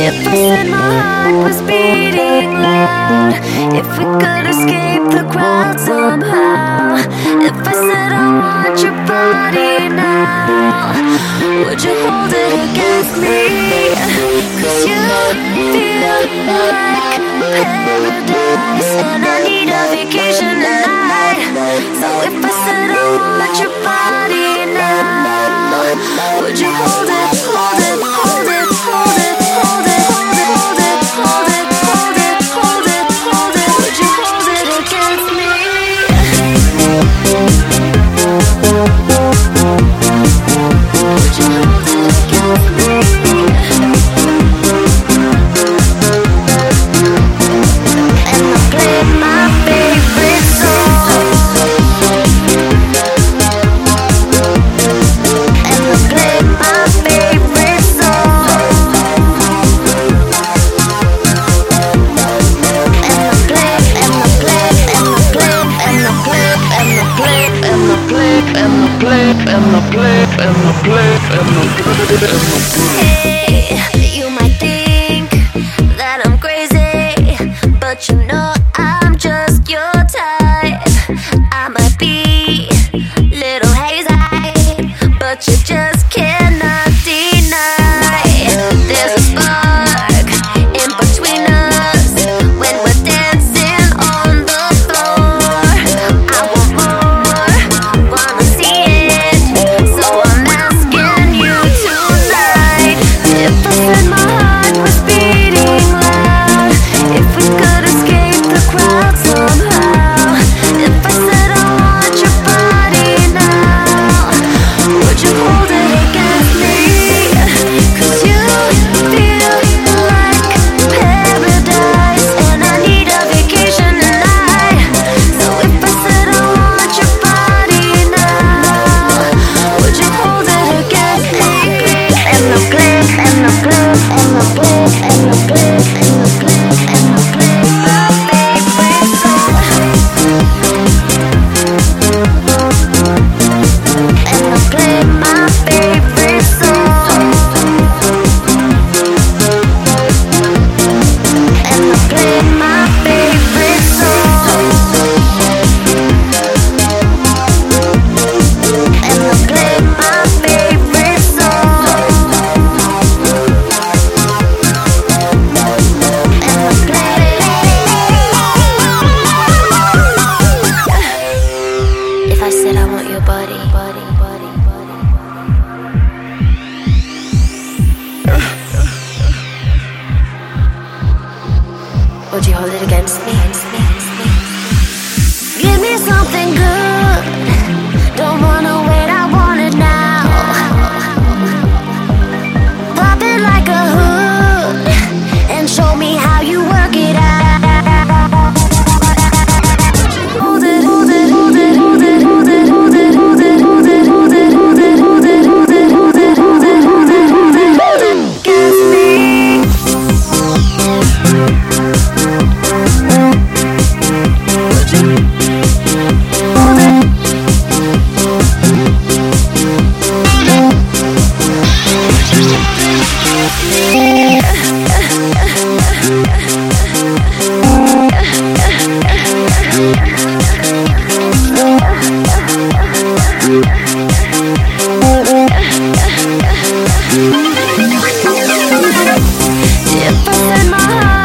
If I said my heart was beating loud, if we could escape the crowd somehow, if I said I want your body now, would you hold it against me? 'Cause you feel like paradise, and I need a vacation tonight. So if I said I want your body now, would you hold it, hold it, hold it, hold it, hold it, hold it, hold it, hold it, hold it, hold it, would you hold it against me? Would you hold it against me? And I play my favorite song. And I play my favorite song. And I play, and I play, and I play, and I play, and I play, and I play, and I play, and I play, and I play, and I play. Hey, you might think that I'm crazy, but you know I'm just your type. I might be little hazy, but you just cannot deny. There's a spark in between us when we're dancing on the floor. I want more, wanna see it, so I'm asking you tonight. If I said my heart was beating loud, if we could escape the crowd somehow, if I said I want your body now, would you hold it against me? 'Cause you feel like paradise, and I need a vacation tonight. So if I said I want your body now, would you hold it against me? And I play, and I play, and I play, and I play, and I play, and I play my favorite song. And I play my favorite song. And I play my favorite song. And I play my favorite song. And I play. If I said I want your body, would you hold it against me? Give me something good. Don't wanna wait, I want it now. Pop it like a hood and show me how you work it out. Hold it, hold it, hold it, hold it, hold it, hold it, hold it, hold it, hold it, hold it, hold it, hold it, hold it, hold it, hold it, hold it, hold it, against me. Hold it. If I said my heart